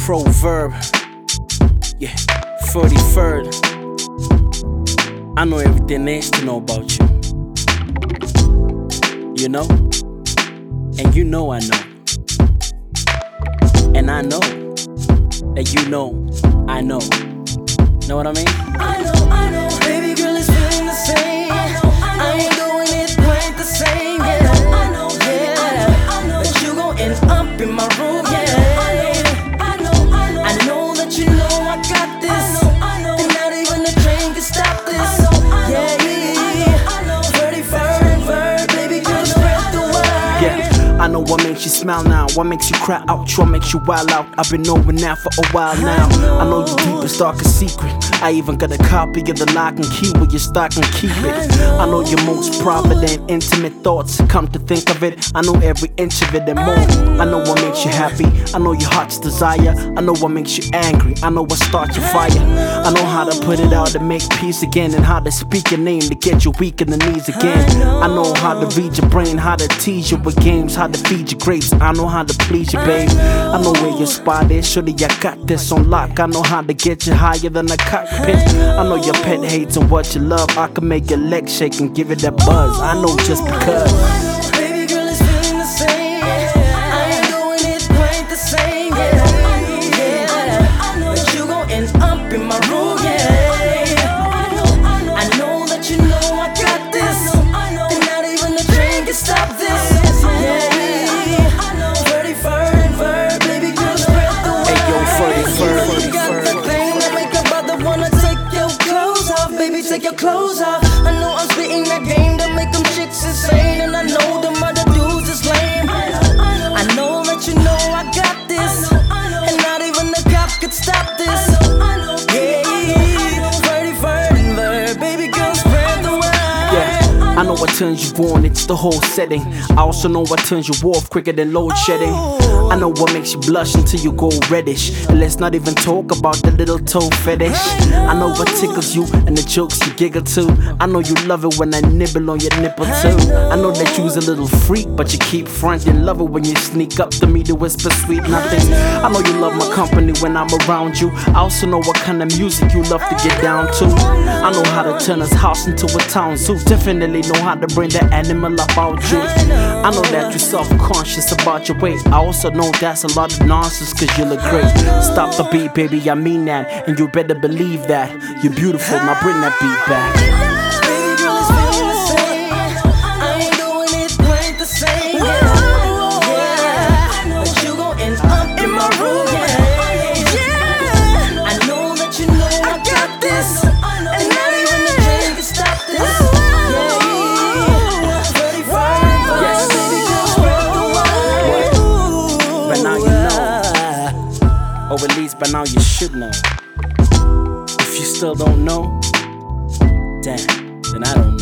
Proverb, yeah, 43rd. I know everything there is to know about you. You know? And you know I know. And I know that you know I know. Know what I mean? I know, baby girl is feeling the same. I ain't doing it quite the same, yeah. But you gon' end up in my room, yeah. I know that you know I got this, and not even the train can stop this, yeah. 31st, baby girl, spread the word. Yeah, I know what makes you smile now, what makes you cry out, what makes you wild out. I've been knowing that for a while now. I know your deepest, darkest secret. I even got a copy of the lock and key where you stock and keep it. I know your most private and intimate thoughts. Come to think of it, I know every inch of it and more. I know what makes you happy, I know your heart's desire. I know what makes you angry, I know what starts your fire. I know how to put it out to make peace again, and how to speak your name to get you weak in the knees again. I know how to read your brain, how to tease you with games, how to feed you grapes. I know how to please you, babe. I know where your spot is, surely I got this on lock. I know how to get you higher than a cockpit. I know your pet hates and what you love. I can make your legs shake and give it that buzz. I know just because. Baby girl is feeling the same. I ain't doing it quite the same, yeah. But you gon' end up in my room, yeah. I know that you know I got this, and not even the train can stop this, yeah. 31st, baby girl, spread the word. Hey yo, 31st. You got the thing that make your brother wanna take your clothes off, baby, take your clothes off. I know I'm spitting that game to make them chicks insane, and I know them other dudes is lame. I know that you know I got this, and not even the cop could stop this. Yeah, 31st, baby girl, spread the word. Yeah, I know what turns you on, it's the whole setting. I also know what turns you off quicker than load shedding. I know what makes you blush until you go reddish. And let's not even talk about the little toe fetish. I know what tickles you and the jokes you giggle to. I know you love it when I nibble on your nipple too. I know that you's a little freak, but you keep fronting. Love it when you sneak up to me to whisper sweet nothings. I know you love my company when I'm around you. I also know what kind of music you love to get down to. I know how to turn this house into a town zoo. Definitely know how to bring that animal up out you. I know that you're self-conscious about your weight. I also know that's a lot of nonsense, cause you look great. Stop the beat, baby, I mean that. And you better believe that. You're beautiful, now bring that beat back. Baby girl is feeling the same. I ain't doing it quite the same, yeah. But you gon' end up in my room, yeah. I know that you know I got this, and not even the train can stop this, yeah. 31st, yes, baby girl, spread the word. But now you know, or at least by now you should know. If you still don't know, damn, then I don't know.